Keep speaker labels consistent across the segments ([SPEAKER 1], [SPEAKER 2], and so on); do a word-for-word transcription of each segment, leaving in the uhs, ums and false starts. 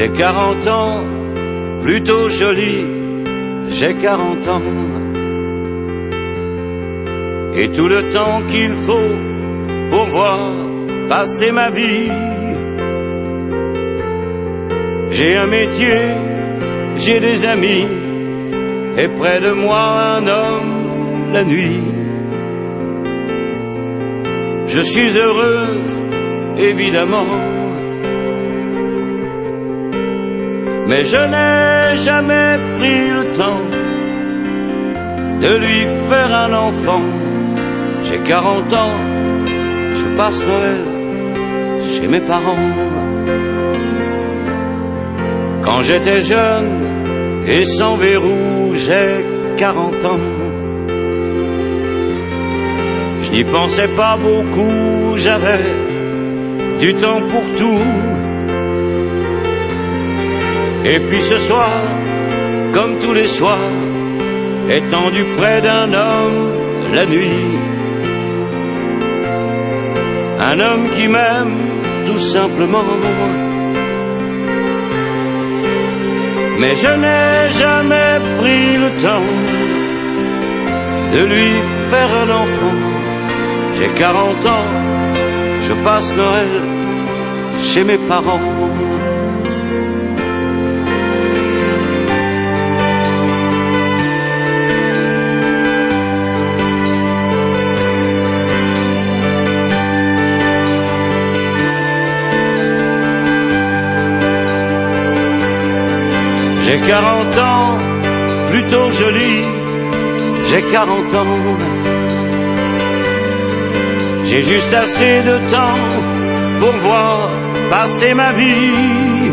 [SPEAKER 1] J'ai quarante ans, plutôt joli, j'ai quarante ans. Et tout le temps qu'il faut pour voir passer ma vie. J'ai un métier, j'ai des amis, et près de moi un homme la nuit. Je suis heureuse, évidemment, mais je n'ai jamais pris le temps de lui faire un enfant. J'ai quarante ans, je passe Noël chez mes parents. Quand j'étais jeune et sans verrou, j'ai quarante ans. Je n'y pensais pas beaucoup, j'avais du temps pour tout. Et puis ce soir, comme tous les soirs, étendu près d'un homme la nuit. Un homme qui m'aime tout simplement. Mais je n'ai jamais pris le temps de lui faire un enfant. J'ai quarante ans, je passe Noël chez mes parents. J'ai quarante ans, plutôt joli, j'ai quarante ans. J'ai juste assez de temps pour voir passer ma vie.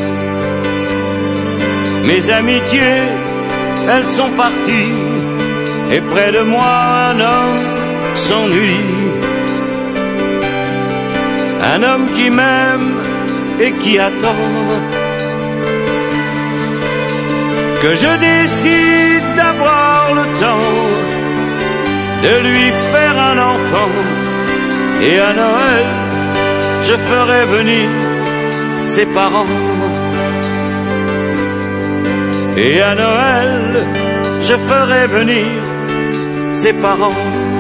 [SPEAKER 1] Mes amitiés, elles sont parties, et près de moi un homme s'ennuie. Un homme qui m'aime et qui attend que je décide d'avoir le temps de lui faire un enfant. Et à Noël, je ferai venir ses parents. Et à Noël, je ferai venir ses parents.